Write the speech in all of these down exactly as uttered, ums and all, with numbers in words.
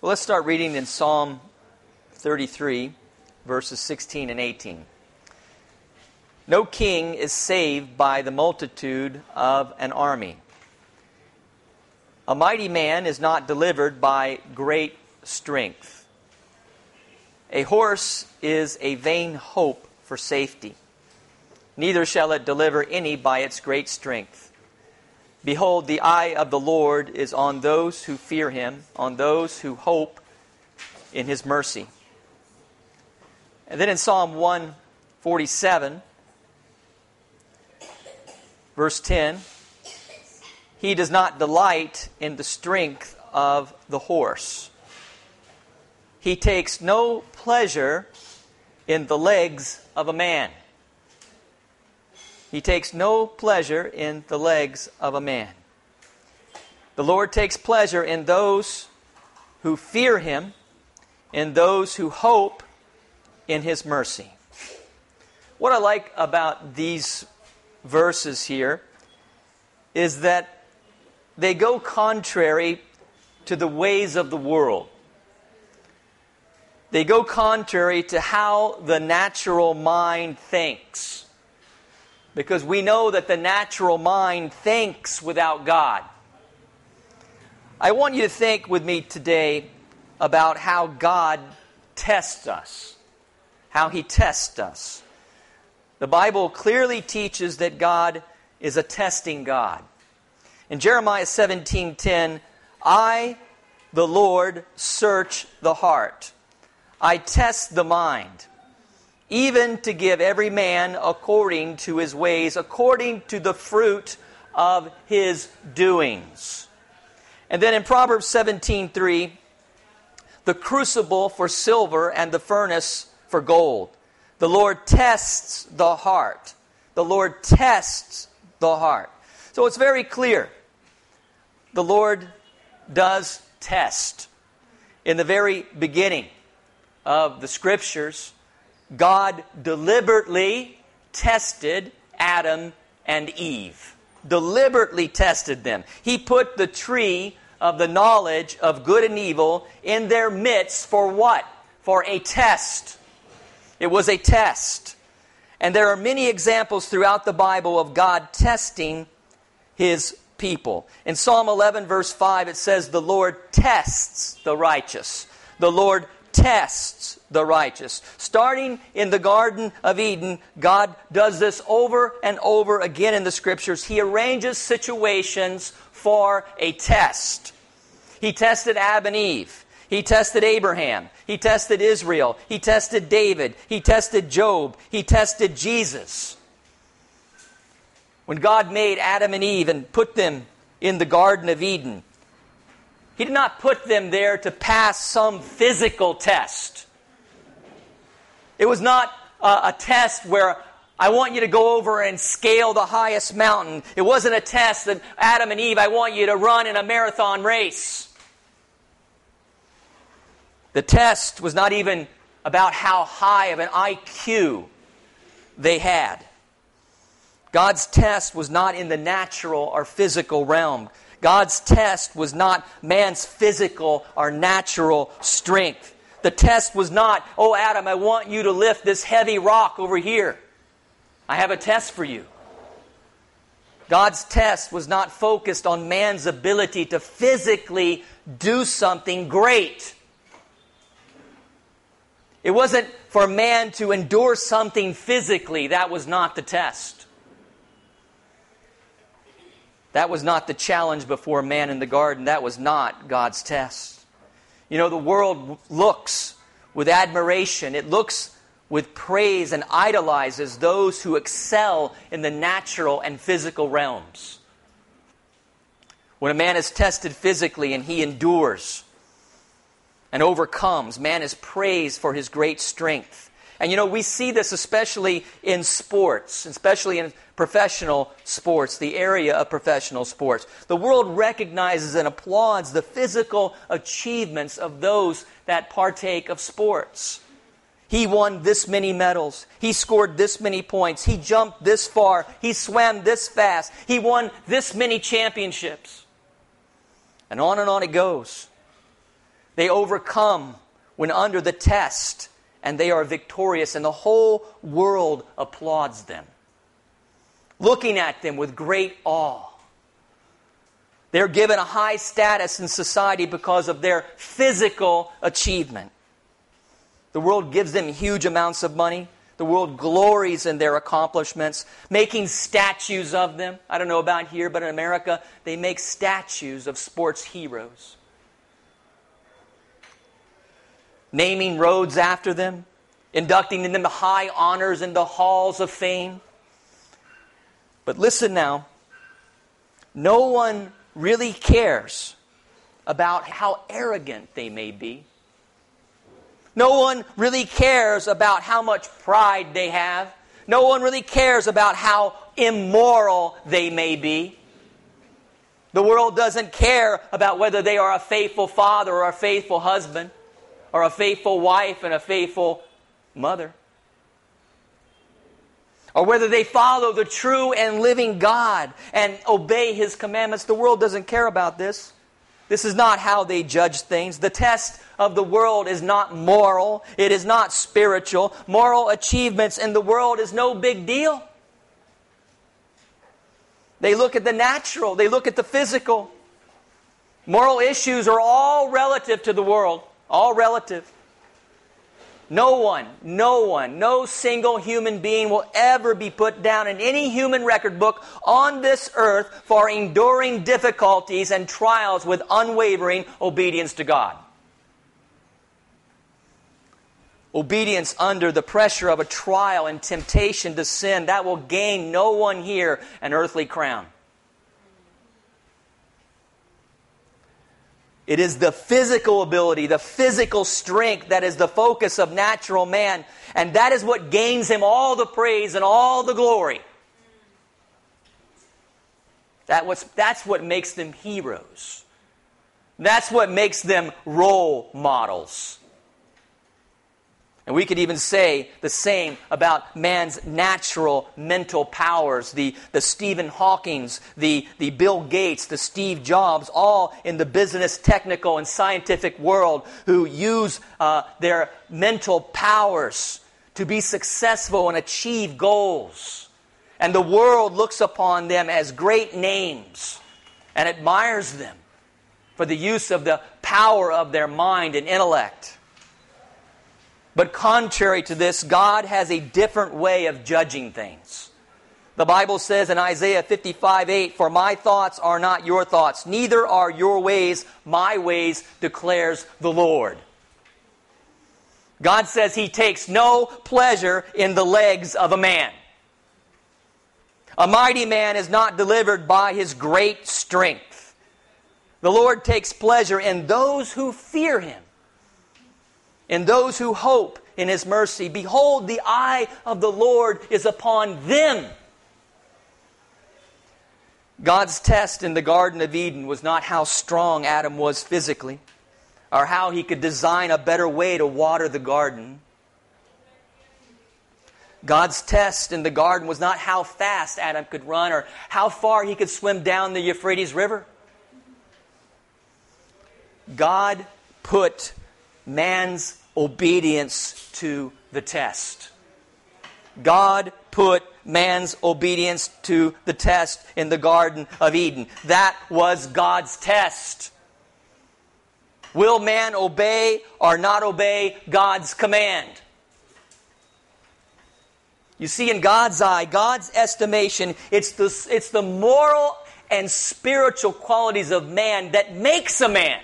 Well, let's start reading in Psalm thirty-three, verses sixteen and eighteen. No king is saved by the multitude of an army. A mighty man is not delivered by great strength. A horse is a vain hope for safety. Neither shall it deliver any by its great strength. Behold, the eye of the Lord is on those who fear Him, on those who hope in His mercy. And then in Psalm one forty-seven, verse ten, He does not delight in the strength of the horse. He takes no pleasure in the legs of a man. He takes no pleasure in the legs of a man. The Lord takes pleasure in those who fear Him, in those who hope in His mercy. What I like about these verses here is that they go contrary to the ways of the world. They go contrary to how the natural mind thinks. Because we know that the natural mind thinks without God. I want you to think with me today about how God tests us. How He tests us. The Bible clearly teaches that God is a testing God. In Jeremiah seventeen ten, I, the Lord, search the heart. I test the mind, even to give every man according to his ways, according to the fruit of his doings. And then in Proverbs seventeen three, the crucible for silver and the furnace for gold. The Lord tests the heart. The Lord tests the heart. So it's very clear. The Lord does test. In the very beginning of the Scriptures, God deliberately tested Adam and Eve. Deliberately tested them. He put the tree of the knowledge of good and evil in their midst for what? For a test. It was a test. And there are many examples throughout the Bible of God testing His people. In Psalm eleven verse five it says, the Lord tests the righteous. The Lord tests the righteous. Starting in the Garden of Eden, God does this over and over again in the Scriptures. He arranges situations for a test. He tested Adam and Eve. He tested Abraham. He tested Israel. He tested David. He tested Job. He tested Jesus. When God made Adam and Eve and put them in the Garden of Eden, He did not put them there to pass some physical test. It was not a, a test where I want you to go over and scale the highest mountain. It wasn't a test that Adam and Eve, I want you to run in a marathon race. The test was not even about how high of an I Q they had. God's test was not in the natural or physical realm. God's test was not man's physical or natural strength. The test was not, oh Adam, I want you to lift this heavy rock over here. I have a test for you. God's test was not focused on man's ability to physically do something great. It wasn't for man to endure something physically. That was not the test. That was not the challenge before man in the garden. That was not God's test. You know, the world looks with admiration. It looks with praise and idolizes those who excel in the natural and physical realms. When a man is tested physically and he endures and overcomes, man is praised for his great strength. And you know, we see this especially in sports, especially in professional sports, the area of professional sports. The world recognizes and applauds the physical achievements of those that partake of sports. He won this many medals. He scored this many points. He jumped this far. He swam this fast. He won this many championships. And on and on it goes. They overcome when under the test, and they are victorious, and the whole world applauds them, looking at them with great awe. They're given a high status in society because of their physical achievement. The world gives them huge amounts of money. The world glories in their accomplishments, making statues of them. I don't know about here, but in America, they make statues of sports heroes, naming roads after them, inducting them to high honors in the halls of fame. But listen now, no one really cares about how arrogant they may be. No one really cares about how much pride they have. No one really cares about how immoral they may be. The world doesn't care about whether they are a faithful father or a faithful husband, or a faithful wife and a faithful mother, or whether they follow the true and living God and obey His commandments. The world doesn't care about this. This is not how they judge things. The test of the world is not moral. It is not spiritual. Moral achievements in the world is no big deal. They look at the natural. They look at the physical. Moral issues are all relative to the world. All relative. No one, no one, no single human being will ever be put down in any human record book on this earth for enduring difficulties and trials with unwavering obedience to God. Obedience under the pressure of a trial and temptation to sin, that will gain no one here an earthly crown. It is the physical ability, the physical strength that is the focus of natural man. And that is what gains him all the praise and all the glory. That was, that's what makes them heroes. That's what makes them role models. And we could even say the same about man's natural mental powers. The, the Stephen Hawkings, the, the Bill Gates, the Steve Jobs, all in the business, technical, and scientific world who use uh, their mental powers to be successful and achieve goals. And the world looks upon them as great names and admires them for the use of the power of their mind and intellect. But contrary to this, God has a different way of judging things. The Bible says in Isaiah fifty-five eight, "For my thoughts are not your thoughts, neither are your ways my ways, declares the Lord." God says He takes no pleasure in the legs of a man. A mighty man is not delivered by his great strength. The Lord takes pleasure in those who fear Him, in those who hope in His mercy. Behold, the eye of the Lord is upon them. God's test in the Garden of Eden was not how strong Adam was physically, or how he could design a better way to water the garden. God's test in the garden was not how fast Adam could run or how far he could swim down the Euphrates River. God put man's obedience to the test. God put man's obedience to the test in the Garden of Eden. That was God's test. Will man obey or not obey God's command? You see, in God's eye, God's estimation, it's the, it's the moral and spiritual qualities of man that makes a man.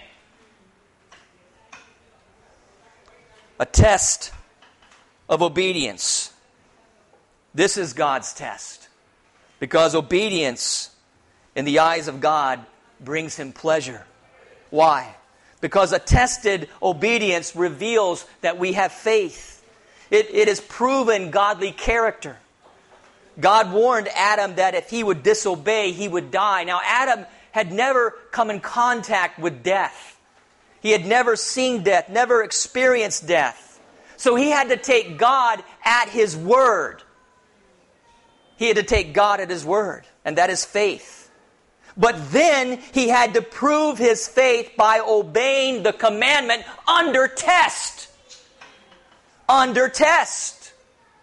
A test of obedience. This is God's test. Because obedience in the eyes of God brings Him pleasure. Why? Because a tested obedience reveals that we have faith. It, it has proven godly character. God warned Adam that if he would disobey, he would die. Now, Adam had never come in contact with death. He had never seen death, never experienced death. So he had to take God at His word. He had to take God at His word, and that is faith. But then he had to prove his faith by obeying the commandment under test. Under test.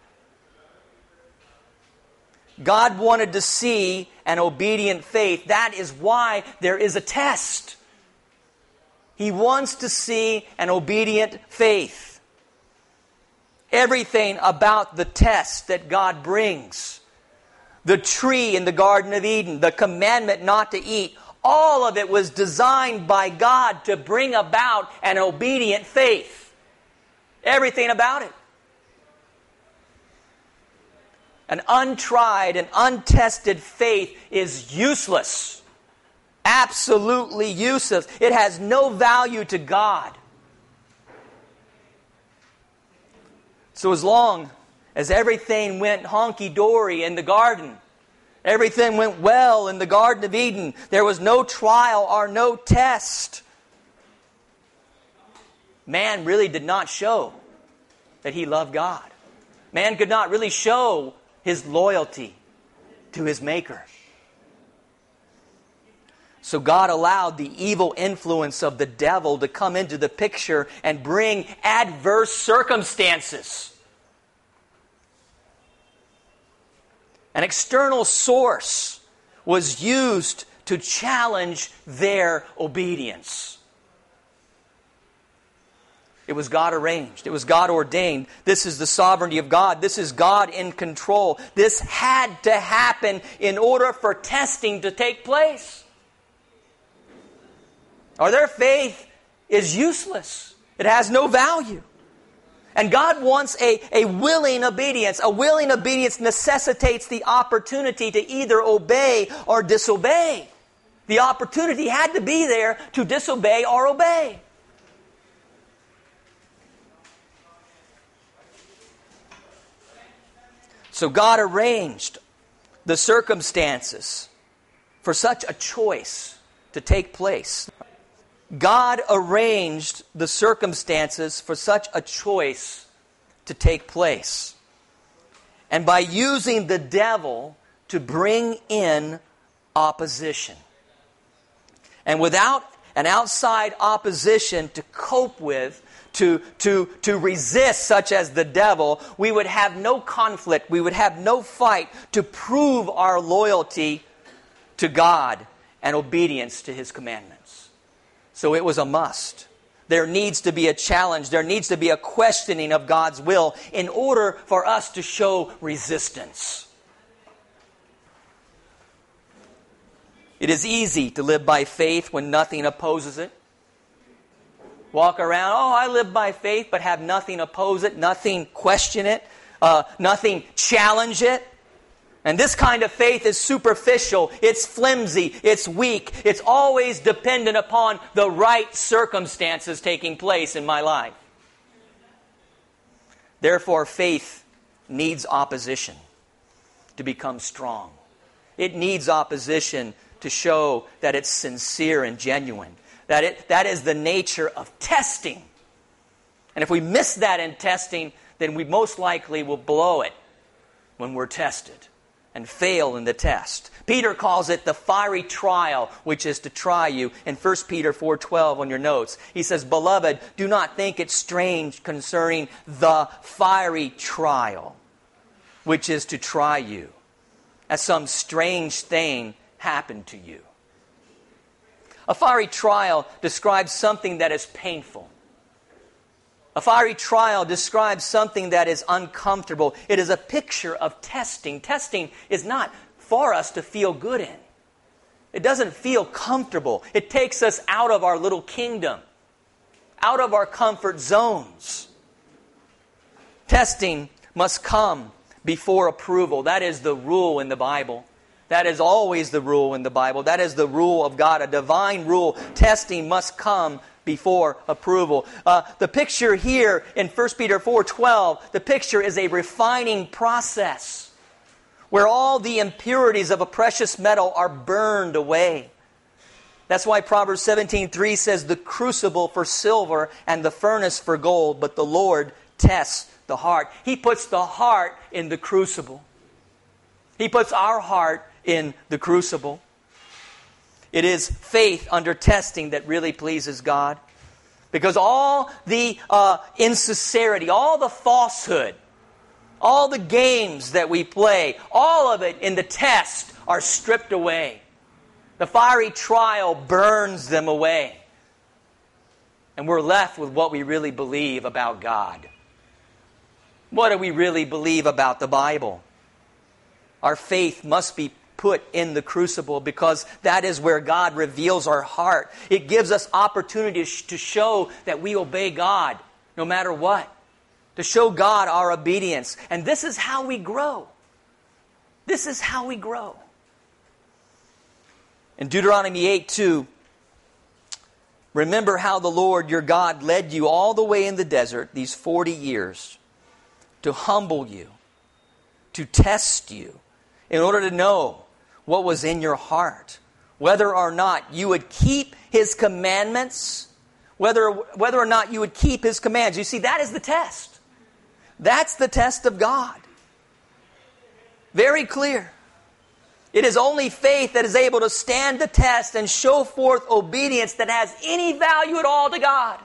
God wanted to see an obedient faith. That is why there is a test. He wants to see an obedient faith. Everything about the test that God brings, the tree in the Garden of Eden, the commandment not to eat, all of it was designed by God to bring about an obedient faith. Everything about it. An untried and untested faith is useless. Absolutely useless. It has no value to God. So as long as everything went honky-dory in the garden, everything went well in the Garden of Eden, there was no trial or no test, man really did not show that he loved God. Man could not really show his loyalty to his Maker. So God allowed the evil influence of the devil to come into the picture and bring adverse circumstances. An external source was used to challenge their obedience. It was God arranged. It was God ordained. This is the sovereignty of God. This is God in control. This had to happen in order for testing to take place. Or their faith is useless. It has no value. And God wants a, a willing obedience. A willing obedience necessitates the opportunity to either obey or disobey. The opportunity had to be there to disobey or obey. So God arranged the circumstances for such a choice to take place. God arranged the circumstances for such a choice to take place. And by using the devil to bring in opposition. And without an outside opposition to cope with, to, to, to resist, such as the devil, we would have no conflict, we would have no fight to prove our loyalty to God and obedience to His commandments. So it was a must. There needs to be a challenge. There needs to be a questioning of God's will in order for us to show resistance. It is easy to live by faith when nothing opposes it. Walk around, oh, I live by faith, but have nothing oppose it, nothing question it, uh, nothing challenge it. And this kind of faith is superficial, it's flimsy, it's weak, it's always dependent upon the right circumstances taking place in my life. Therefore, faith needs opposition to become strong. It needs opposition to show that it's sincere and genuine. That it that is the nature of testing. And if we miss that in testing, then we most likely will blow it when we're tested and fail in the test. Peter calls it the fiery trial, which is to try you. In First Peter four twelve on your notes, he says, "Beloved, do not think it strange concerning the fiery trial, which is to try you, as some strange thing happened to you." A fiery trial describes something that is painful. A fiery trial describes something that is uncomfortable. It is a picture of testing. Testing is not for us to feel good in. It doesn't feel comfortable. It takes us out of our little kingdom, out of our comfort zones. Testing must come before approval. That is the rule in the Bible. That is always the rule in the Bible. That is the rule of God, a divine rule. Testing must come before approval. Uh, the picture here in First Peter four twelve, the picture is a refining process where all the impurities of a precious metal are burned away. That's why Proverbs seventeen three says, "The crucible for silver and the furnace for gold, but the Lord tests the heart." He puts the heart in the crucible. He puts our heart in the crucible. It is faith under testing that really pleases God. Because all the uh, insincerity, all the falsehood, all the games that we play, all of it in the test are stripped away. The fiery trial burns them away. And we're left with what we really believe about God. What do we really believe about the Bible? Our faith must be put in the crucible because that is where God reveals our heart. It gives us opportunity to show that we obey God no matter what. To show God our obedience. And this is how we grow. This is how we grow. In Deuteronomy eight two, remember how the Lord your God led you all the way in the desert these forty years to humble you, to test you, in order to know what was in your heart, whether or not you would keep His commandments, whether, whether or not you would keep His commands. You see, that is the test. That's the test of God. Very clear. It is only faith that is able to stand the test and show forth obedience that has any value at all to God.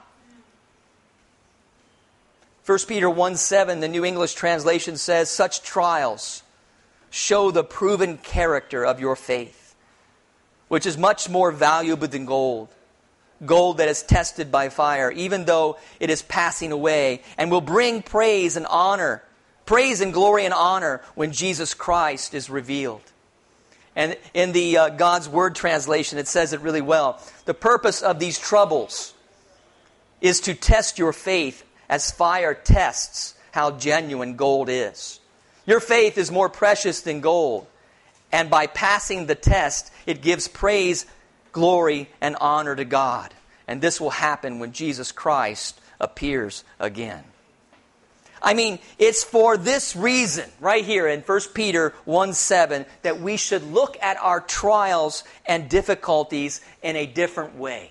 First Peter one seven, the New English translation says, such trials show the proven character of your faith, which is much more valuable than gold. Gold that is tested by fire, even though it is passing away, and will bring praise and honor, praise and glory and honor when Jesus Christ is revealed. And in the uh, God's Word translation, it says it really well. The purpose of these troubles is to test your faith as fire tests how genuine gold is. Your faith is more precious than gold. And by passing the test, it gives praise, glory, and honor to God. And this will happen when Jesus Christ appears again. I mean, it's for this reason, right here in First Peter one seven, that we should look at our trials and difficulties in a different way.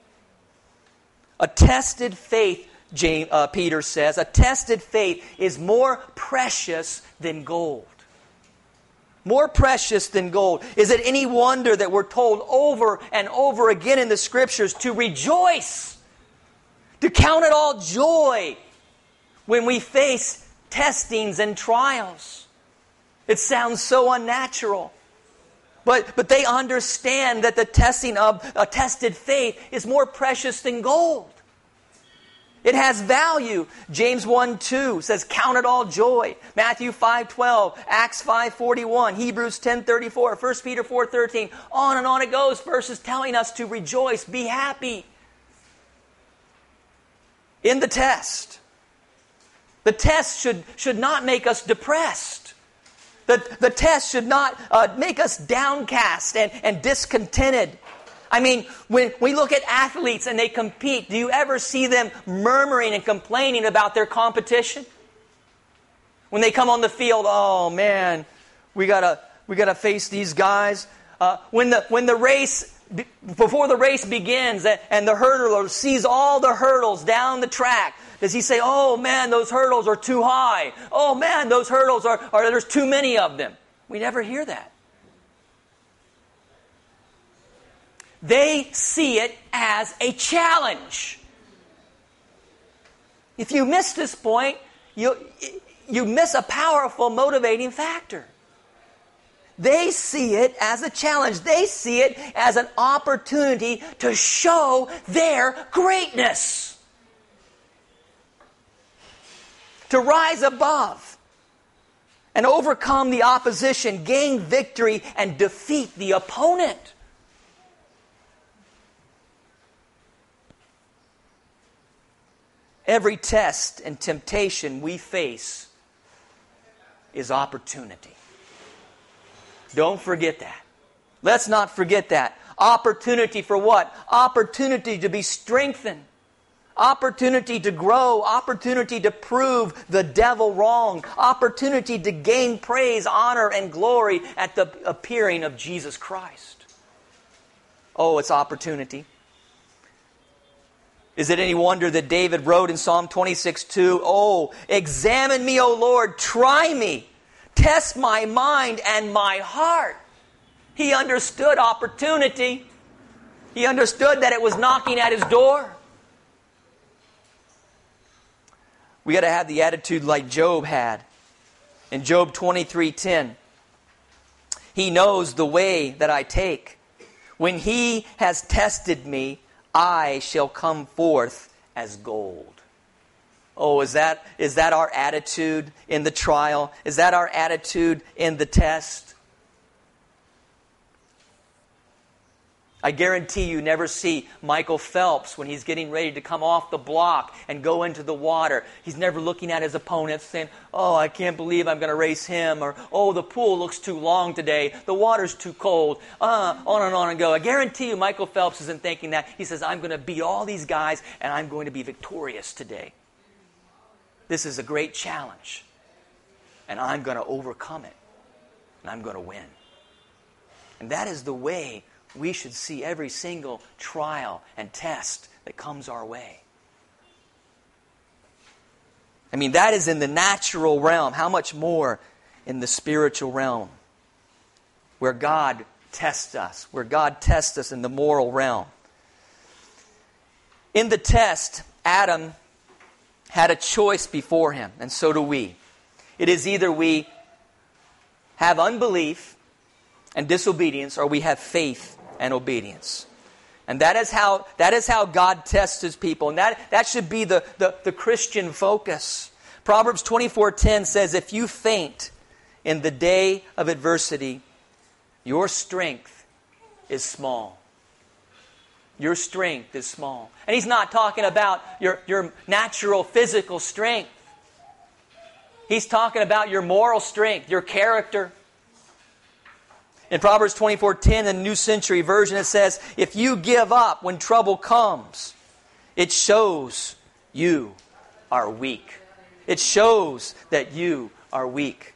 A tested faith, James, uh, Peter says, a tested faith is more precious than gold. More precious than gold. Is it any wonder that we're told over and over again in the Scriptures to rejoice, to count it all joy when we face testings and trials? It sounds so unnatural. But, but they understand that the testing of a tested faith is more precious than gold. It has value. James one two says, count it all joy. Matthew five twelve, Acts five forty-one, Hebrews ten thirty-four, First Peter four thirteen. On and on it goes, verses telling us to rejoice, be happy in the test. The test should, should not make us depressed. The, the test should not uh, make us downcast and, and discontented. I mean, when we look at athletes and they compete, do you ever see them murmuring and complaining about their competition? When they come on the field, oh man, we gotta we gotta face these guys. Uh, when the when the race before the race begins and the hurdler sees all the hurdles down the track, does he say, "Oh man, those hurdles are too high. Oh man, those hurdles are, are there's too many of them"? We never hear that. They see it as a challenge. If you miss this point, you, you miss a powerful motivating factor. They see it as a challenge. They see it as an opportunity to show their greatness. To rise above and overcome the opposition, gain victory, and defeat the opponent. Every test and temptation we face is opportunity. Don't forget that. Let's not forget that. Opportunity for what? Opportunity to be strengthened. Opportunity to grow. Opportunity to prove the devil wrong. Opportunity to gain praise, honor, and glory at the appearing of Jesus Christ. Oh, it's opportunity. Is it any wonder that David wrote in Psalm twenty-six two, "Oh, examine me, O Lord, try me, test my mind and my heart." He understood opportunity. He understood that it was knocking at his door. We got to have the attitude like Job had. In Job twenty-three ten, he knows the way that I take. When he has tested me, I shall come forth as gold. Oh, is that, is that our attitude in the trial? Is that our attitude in the test? I guarantee you never see Michael Phelps when he's getting ready to come off the block and go into the water. He's never looking at his opponent saying, oh, I can't believe I'm going to race him. Or, oh, the pool looks too long today. The water's too cold. Uh, on and on and go. I guarantee you Michael Phelps isn't thinking that. He says, I'm going to beat all these guys and I'm going to be victorious today. This is a great challenge. And I'm going to overcome it. And I'm going to win. And that is the way we should see every single trial and test that comes our way. I mean, that is in the natural realm. How much more in the spiritual realm? Where God tests us. Where God tests us in the moral realm. In the test, Adam had a choice before him, and so do we. It is either we have unbelief and disobedience, or we have faith and obedience. And that is how that is how God tests His people. And that, that should be the, the, the Christian focus. Proverbs twenty-four ten says, if you faint in the day of adversity, your strength is small. Your strength is small. And He's not talking about your, your natural physical strength. He's talking about your moral strength, your character. In Proverbs twenty-four ten, in the New Century Version, it says, if you give up when trouble comes, it shows you are weak. It shows that you are weak.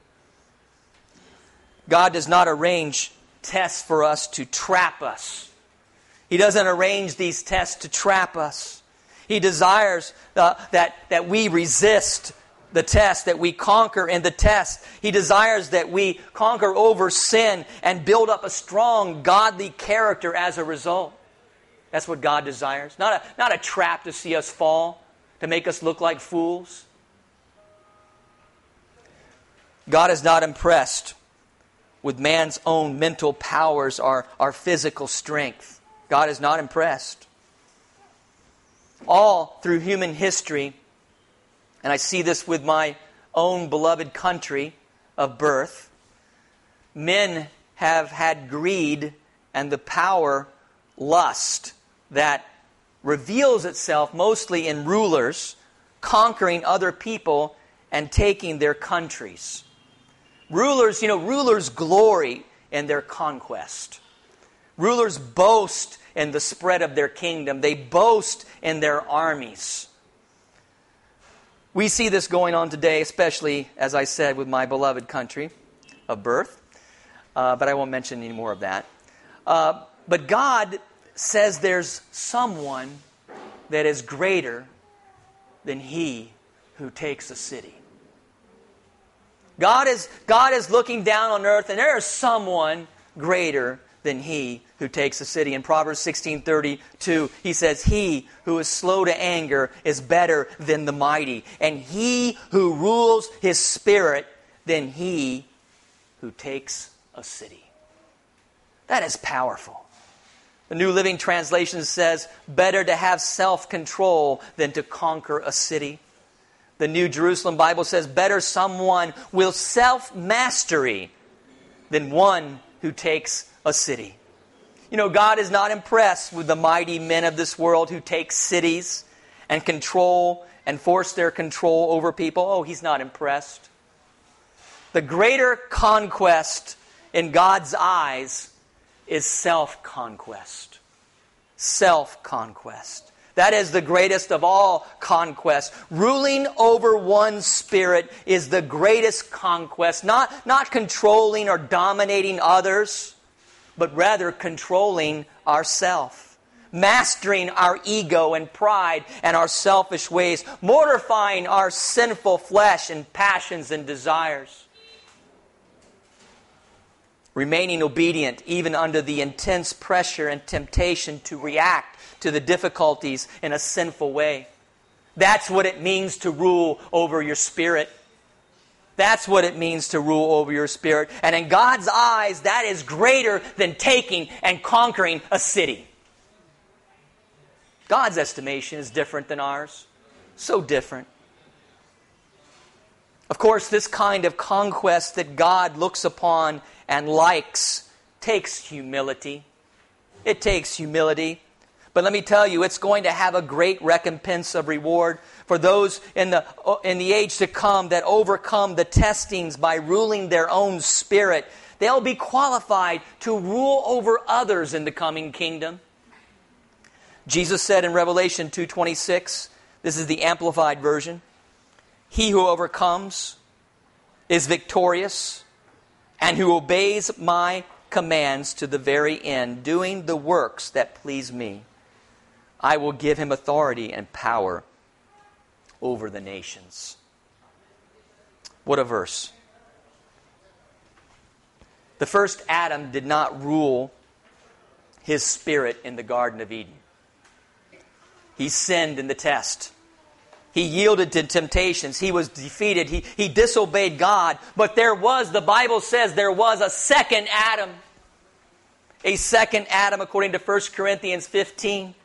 God does not arrange tests for us to trap us. He doesn't arrange these tests to trap us. He desires uh, that, that we resist the test, that we conquer in the test. He desires that we conquer over sin and build up a strong, godly character as a result. That's what God desires. Not a, not a trap to see us fall, to make us look like fools. God is not impressed with man's own mental powers or our physical strength. God is not impressed. All through human history, and I see this with my own beloved country of birth, men have had greed and the power, lust, that reveals itself mostly in rulers conquering other people and taking their countries. Rulers, you know, rulers glory in their conquest. Rulers boast in the spread of their kingdom. They boast in their armies. We see this going on today, especially, as I said, with my beloved country of birth. Uh, but I won't mention any more of that. Uh, but God says there's someone that is greater than he who takes a city. God is, God is looking down on earth, and there is someone greater than he who takes a city. In Proverbs sixteen thirty-two, he says, he who is slow to anger is better than the mighty, and he who rules his spirit than he who takes a city. That is powerful. The New Living Translation says, better to have self-control than to conquer a city. The New Jerusalem Bible says, better someone will self-mastery than one who takes a city. You know, God is not impressed with the mighty men of this world who take cities and control and force their control over people. Oh, He's not impressed. The greater conquest in God's eyes is self-conquest. Self-conquest. That is the greatest of all conquests. Ruling over one's spirit is the greatest conquest. Not, not controlling or dominating others, but rather controlling ourself. Mastering our ego and pride and our selfish ways. Mortifying our sinful flesh and passions and desires. remaining obedient even under the intense pressure and temptation to react to the difficulties in a sinful way. That's what it means to rule over your spirit. That's what it means to rule over your spirit. And in God's eyes, that is greater than taking and conquering a city. God's estimation is different than ours. So different. Of course, this kind of conquest that God looks upon and likes takes humility. It takes humility. But let me tell you, it's going to have a great recompense of reward for those in the, in the age to come that overcome the testings by ruling their own spirit. They'll be qualified to rule over others in the coming kingdom. Jesus said in Revelation two twenty-six, this is the Amplified Version, "He who overcomes is victorious, and who obeys my commands to the very end, doing the works that please me, I will give him authority and power over the nations." What a verse. The first Adam did not rule his spirit in the Garden of Eden. He sinned in the test. He yielded to temptations. He was defeated. He, he disobeyed God. But there was, the Bible says, there was a second Adam. A second Adam, according to First Corinthians fifteen.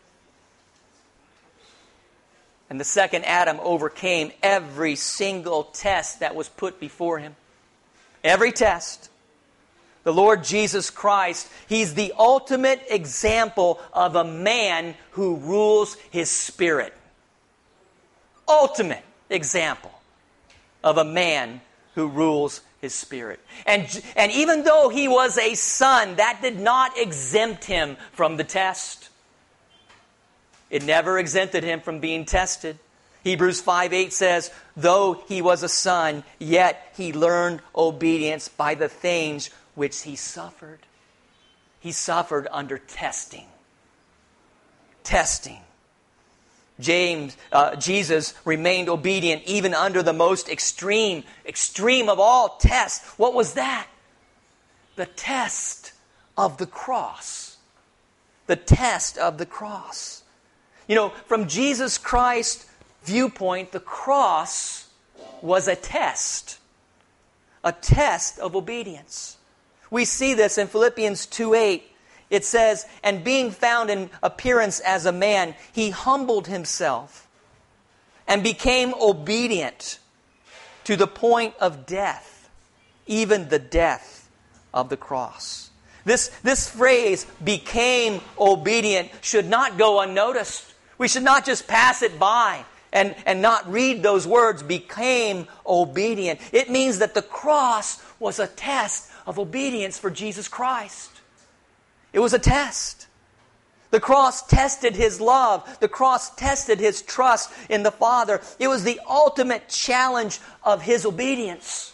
And the second Adam overcame every single test that was put before him. Every test. The Lord Jesus Christ, He's the ultimate example of a man who rules his spirit. Ultimate example of a man who rules his spirit. And, and even though he was a son, that did not exempt him from the test. It never exempted him from being tested. Hebrews five eight says, "Though he was a son, yet he learned obedience by the things which he suffered." He suffered under testing. Testing. James, uh, Jesus remained obedient even under the most extreme, extreme of all tests. What was that? The test of the cross. The test of the cross. You know, from Jesus Christ's viewpoint, the cross was a test. A test of obedience. We see this in Philippians two eight. It says, "And being found in appearance as a man, he humbled himself and became obedient to the point of death, even the death of the cross." This, this phrase, "became obedient," should not go unnoticed. We should not just pass it by and, and not read those words, "became obedient." It means that the cross was a test of obedience for Jesus Christ. It was a test. The cross tested His love. The cross tested His trust in the Father. It was the ultimate challenge of His obedience.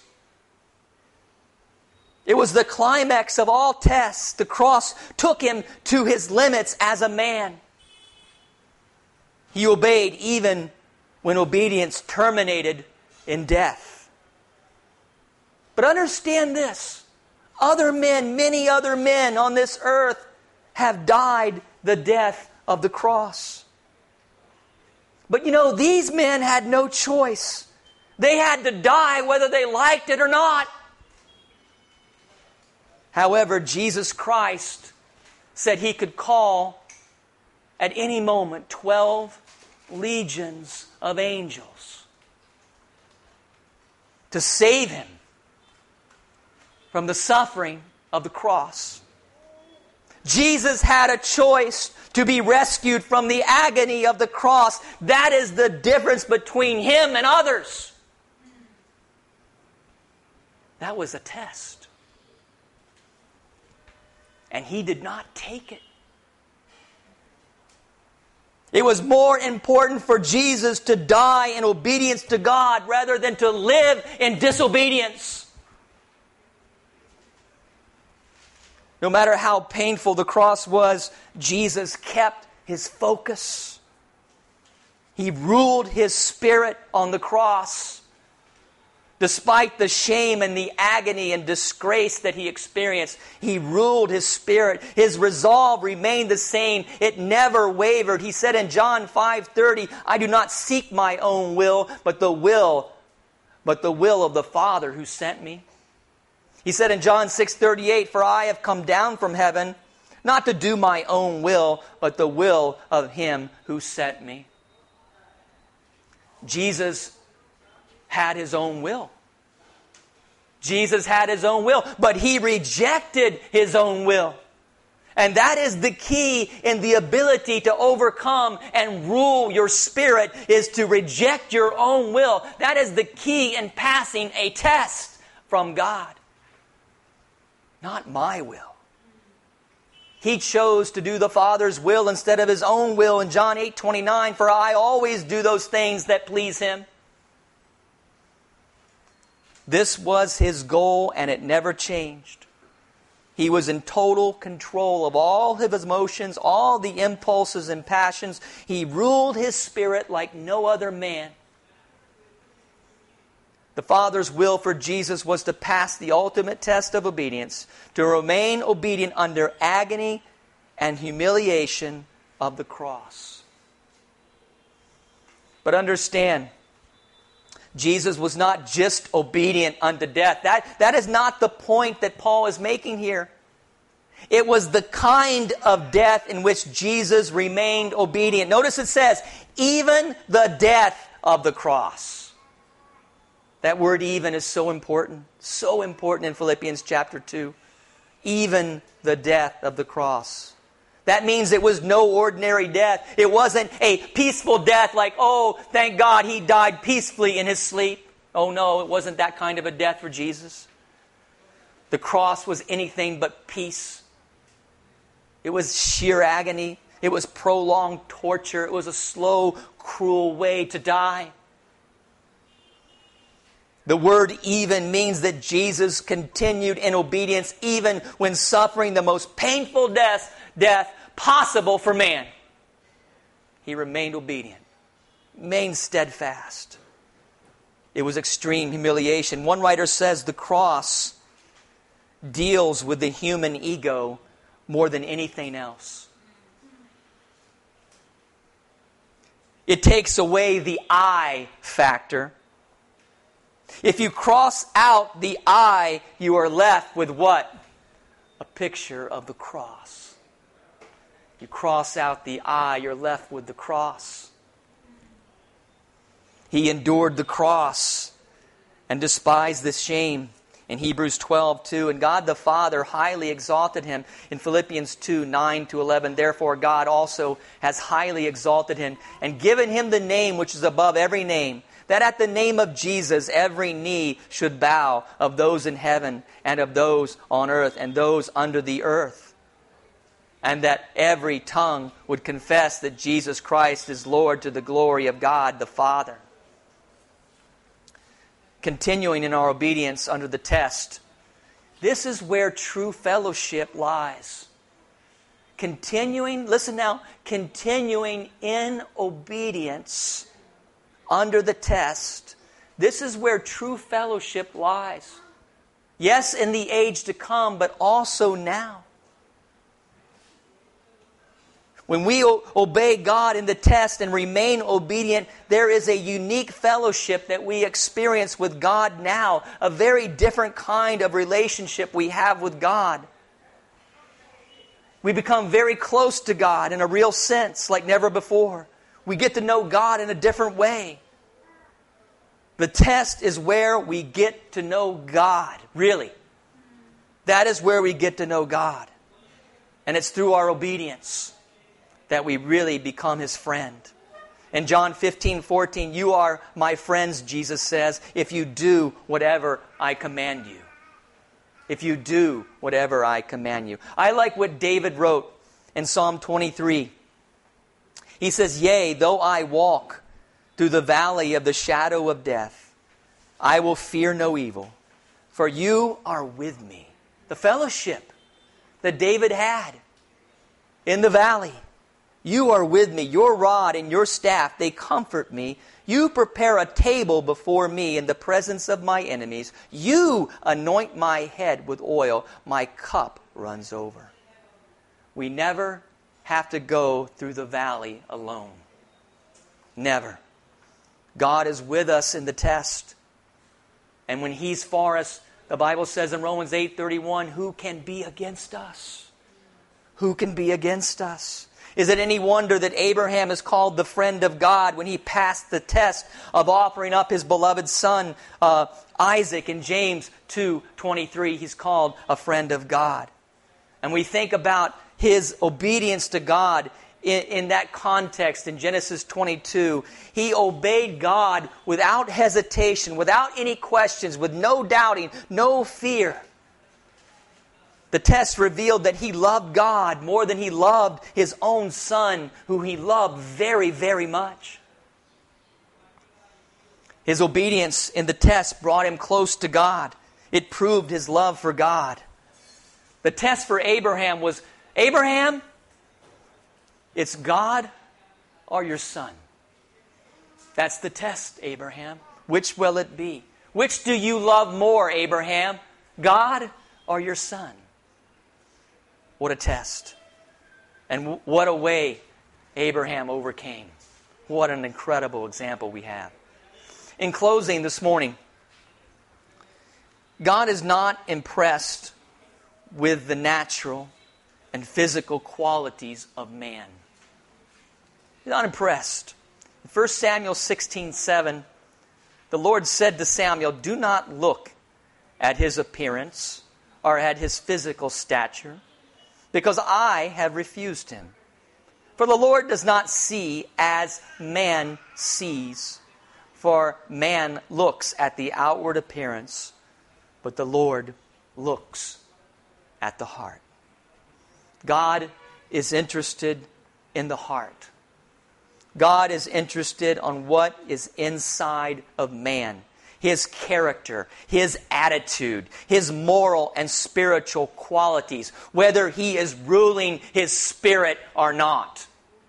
It was the climax of all tests. The cross took Him to His limits as a man. He obeyed even when obedience terminated in death. But understand this. Other men, many other men on this earth have died the death of the cross. But you know, these men had no choice. They had to die whether they liked it or not. However, Jesus Christ said He could call at any moment twelve legions of angels to save Him from the suffering of the cross. Jesus had a choice to be rescued from the agony of the cross. That is the difference between Him and others. That was a test. And He did not take it. It was more important for Jesus to die in obedience to God rather than to live in disobedience. No matter how painful the cross was, Jesus kept His focus. He ruled His spirit on the cross. Despite the shame and the agony and disgrace that he experienced, he ruled his spirit. His resolve remained the same. It never wavered. He said in John five thirty, I do not seek my own will, but the will, but the will of the Father who sent me. He said in John six thirty-eight, for I have come down from heaven, not to do my own will, but the will of him who sent me. Jesus had his own will. Jesus had his own will, but he rejected his own will. And that is the key in the ability to overcome and rule your spirit, is to reject your own will. That is the key in passing a test from God. Not my will. He chose to do the Father's will instead of his own will in John eight twenty-nine, for I always do those things that please him. This was his goal, and it never changed. He was in total control of all of his emotions, all the impulses and passions. He ruled his spirit like no other man. The Father's will for Jesus was to pass the ultimate test of obedience, to remain obedient under agony and humiliation of the cross. But understand, Jesus was not just obedient unto death. That, that is not the point that Paul is making here. It was the kind of death in which Jesus remained obedient. Notice it says, even the death of the cross. That word even is so important. So important in Philippians chapter two. Even the death of the cross. That means it was no ordinary death. It wasn't a peaceful death like, oh, thank God he died peacefully in his sleep. Oh no, it wasn't that kind of a death for Jesus. The cross was anything but peace. It was sheer agony. It was prolonged torture. It was a slow, cruel way to die. The word even means that Jesus continued in obedience even when suffering the most painful death, death possible for man. He remained obedient, remained steadfast. It was extreme humiliation. One writer says the cross deals with the human ego more than anything else. It takes away the I factor. If you cross out the I, you are left with what? A picture of the cross. You cross out the I, you're left with the cross. He endured the cross and despised the shame. In Hebrews twelve two, and God the Father highly exalted him. In Philippians two nine to eleven, therefore God also has highly exalted him and given him the name which is above every name, that at the name of Jesus every knee should bow, of those in heaven and of those on earth and those under the earth, and that every tongue would confess that Jesus Christ is Lord, to the glory of God the Father. Continuing in our obedience under the test, this is where true fellowship lies. Continuing, listen now, continuing in obedience under the test, this is where true fellowship lies. Yes, in the age to come, but also now. When we o- obey God in the test and remain obedient, there is a unique fellowship that we experience with God now. A very different kind of relationship we have with God. We become very close to God in a real sense, like never before. We get to know God in a different way. The test is where we get to know God, really. That is where we get to know God. And it's through our obedience that we really become His friend. In John fifteen fourteen, you are my friends, Jesus says, if you do whatever I command you. If you do whatever I command you. I like what David wrote in Psalm twenty-three. He says, yea, though I walk through the valley of the shadow of death, I will fear no evil, for you are with me. The fellowship that David had in the valley. You are with me. Your rod and your staff, they comfort me. You prepare a table before me in the presence of my enemies. You anoint my head with oil. My cup runs over. We never have to go through the valley alone. Never. God is with us in the test. And when He's for us, the Bible says in Romans eight thirty-one, who can be against us? Who can be against us? Is it any wonder that Abraham is called the friend of God when he passed the test of offering up his beloved son uh, Isaac? In James two twenty-three, he's called a friend of God. And we think about his obedience to God in, in that context in Genesis twenty-two. He obeyed God without hesitation, without any questions, with no doubting, no fear. The test revealed that he loved God more than he loved his own son, who he loved very, very much. His obedience in the test brought him close to God. It proved his love for God. The test for Abraham was, Abraham, it's God or your son. That's the test, Abraham. Which will it be? Which do you love more, Abraham? God or your son? What a test. And w- what a way Abraham overcame. What an incredible example we have. In closing this morning, God is not impressed with the natural and physical qualities of man. He's not impressed. In First Samuel sixteen seven, the Lord said to Samuel, do not look at his appearance or at his physical stature, because I have refused him. For the Lord does not see as man sees. For man looks at the outward appearance, but the Lord looks at the heart. God is interested in the heart. God is interested on what is inside of man. His character, his attitude, his moral and spiritual qualities, whether he is ruling his spirit or not.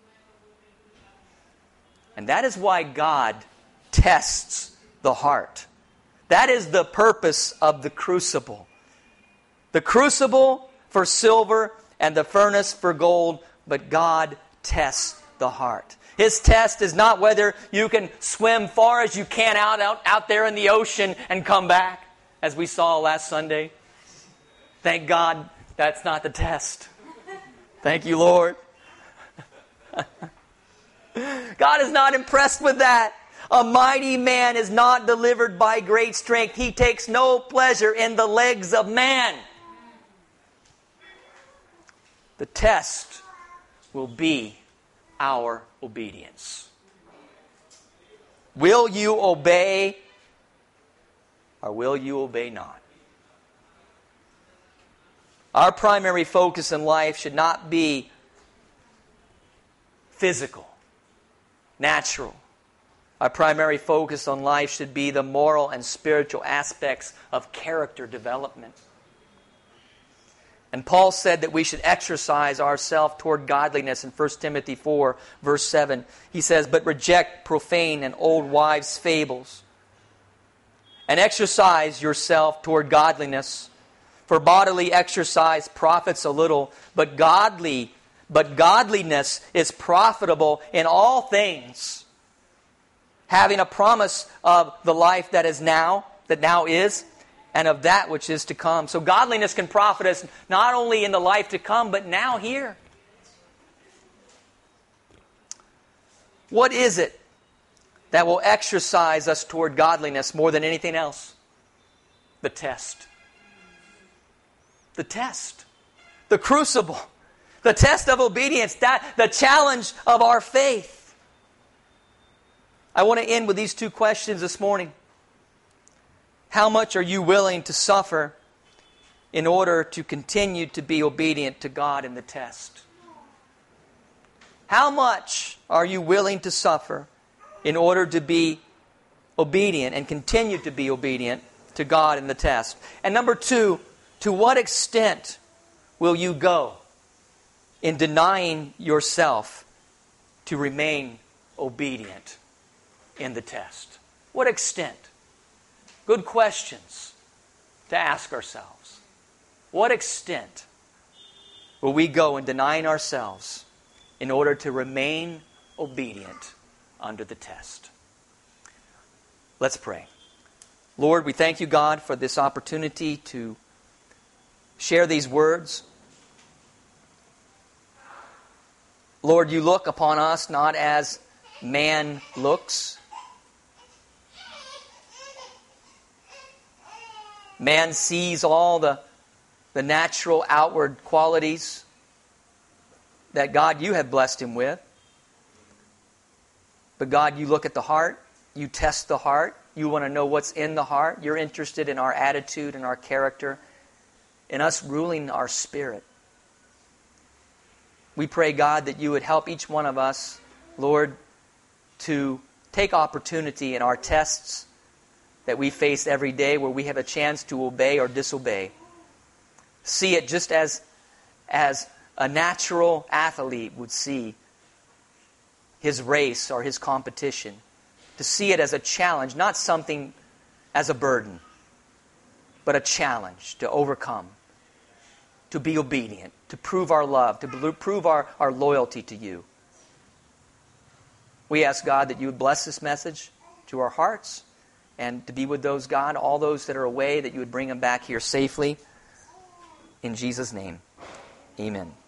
And that is why God tests the heart. That is the purpose of the crucible. The crucible for silver and the furnace for gold, but God tests the heart. His test is not whether you can swim far as you can out, out, out there in the ocean and come back, as we saw last Sunday. Thank God that's not the test. Thank you, Lord. God is not impressed with that. A mighty man is not delivered by great strength. He takes no pleasure in the legs of man. The test will be our obedience. Will you obey or will you obey not? Our primary focus in life should not be physical, natural. Our primary focus on life should be the moral and spiritual aspects of character development. And Paul said that we should exercise ourselves toward godliness in First Timothy four, verse seven. He says, but reject profane and old wives' fables, and exercise yourself toward godliness. For bodily exercise profits a little, but godly, but godliness is profitable in all things, having a promise of the life that is now, that now is, and of that which is to come. So godliness can profit us not only in the life to come, but now here. What is it that will exercise us toward godliness more than anything else? The test. The test. The crucible. The test of obedience. That, the challenge of our faith. I want to end with these two questions this morning. How much are you willing to suffer in order to continue to be obedient to God in the test? How much are you willing to suffer in order to be obedient and continue to be obedient to God in the test? And number two, to what extent will you go in denying yourself to remain obedient in the test? What extent? Good questions to ask ourselves. What extent will we go in denying ourselves in order to remain obedient under the test? Let's pray. Lord, we thank you, God, for this opportunity to share these words. Lord, you look upon us not as man looks. Man sees all the, the natural outward qualities that, God, you have blessed him with. But God, you look at the heart. You test the heart. You want to know what's in the heart. You're interested in our attitude and our character, in us ruling our spirit. We pray, God, that you would help each one of us, Lord, to take opportunity in our tests that we face every day where we have a chance to obey or disobey. See it just as, as a natural athlete would see his race or his competition. To see it as a challenge, not something as a burden, but a challenge to overcome, to be obedient, to prove our love, to prove our, our loyalty to you. We ask, God, that you would bless this message to our hearts and to be with those, God, all those that are away, that you would bring them back here safely. In Jesus' name, amen.